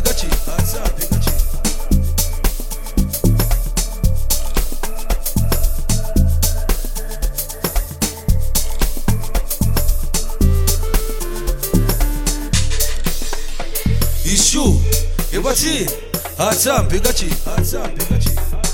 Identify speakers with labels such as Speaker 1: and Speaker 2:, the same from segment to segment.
Speaker 1: kachi asambe kachi Ishu ebathi asambe kachi asambe kachi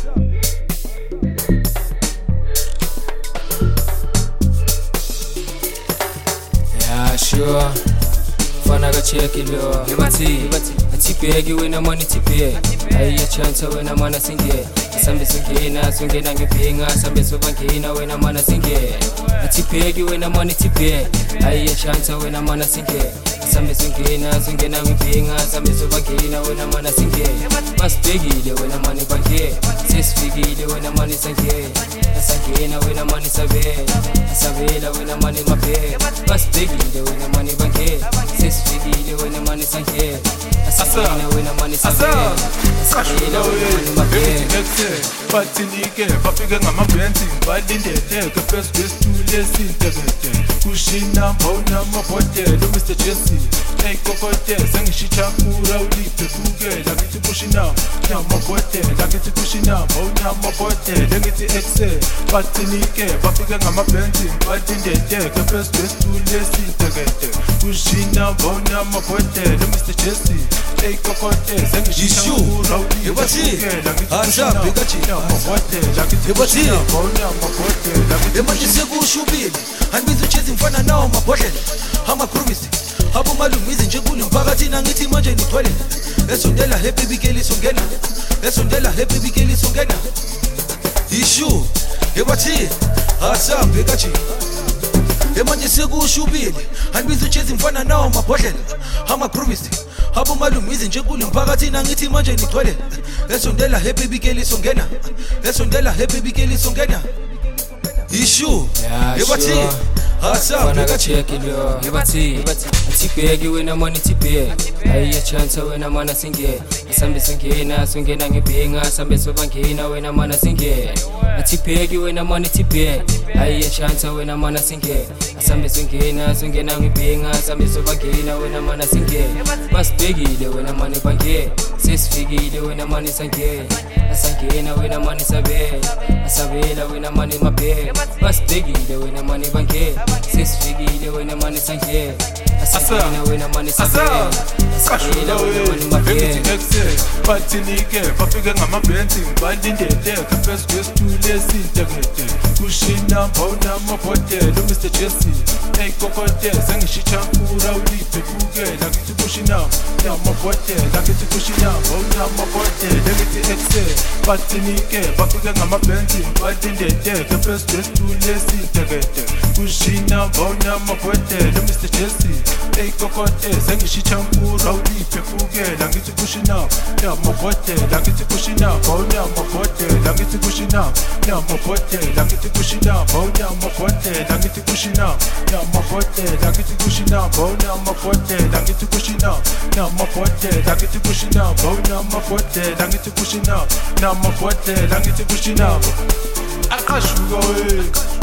Speaker 2: Sure fana kacheki lo ebathi athibheki wena mani thibhe ayiya chance wena mana singe sambe singena ngiphinga sambe sobangena wena mana singe athibheki wena mani thibhe ayiya chance wena mana singe sambe singena ngiphinga sambe sobangena wena mana singe basibhekile wena mani bange sesifikile wena mani sange asangena wena mani sabela wena mani maphe basibhekile wena mani bange sesifikile wena mani sange asangena wena mani sabela wena mani maphe
Speaker 3: bathinike bafike ngamabhenzi balindele ke first best to lesintebete kushina mbona mabhodelo Mr Jesse hey kokote sengishicha kura uliphe kukela ngithi kushina mabhodelo ngithi kushina mbona mabhodelo ngithi excel bathinike bafike ngamabhenzi balindele ke first best to lesintebete kushina mbona mabhodelo Mr Jesse hey kokote sengishicha kura uliphe kukela
Speaker 1: asambe kachi ebathi emanje sekushubile angibizo chezi mfana nawo mabhodlela amakhurumisi abomalumizi nje kule mphakathini angithi manje nigcwele esondela happy bikeli songena esondela happy bikeli songena Ishu ebathi asambe kachi emanje sekushubile angibizo chezi mfana nawo mabhodlela amakhurumisi abomalumizi nje kule mphakathini angithi manje nigcwele esondela happy bikeli songena esondela happy bikeli songena Ishu ebathi asambe kachi
Speaker 2: ebathi athibheki wena mani thibhe ayiya chance wena mana singe sambe singena ngiphinga sambe sobangena wena mana singe athibheki wena mani thibhe ayiya chance wena mana singe sambe singena ngiphinga sambe sobangena wena mana singe basibhekile wena mani bange sesifikile wena mani sange asangena wena mani sabela wena mani maphe basibhekile wena mani bange sesifikile wena mani sange asangena wena mani sabela wena mani maphe
Speaker 3: bathinike bafike ngamabhenzi balindele ke first best to lesintebete kushina mbona mabhodelo Mr Jesse hey kokote sengishicha kura uliphe kukela ngithi kushina mabhodelo ngithi kushina mbona mabhodelo ngithi excel bathinike bafike ngamabhenzi balindele ke first best to lesintebete kushina mbona mabhodelo Mr Jesse hey kokote sengishicha kura uliphe kukela ngithi kushina mabhodelo ngithi kushina mbona mabhodelo ngithi kushina mabhodelo ngithi kushina mbona mabhodelo ngithi kushina mabhodelo ngithi kushina mbona mabhodelo ngithi kushina mabhodelo ngithi kushina mbona mabhodelo ngithi kushina mabhodelo ngithi kushina aqashuka we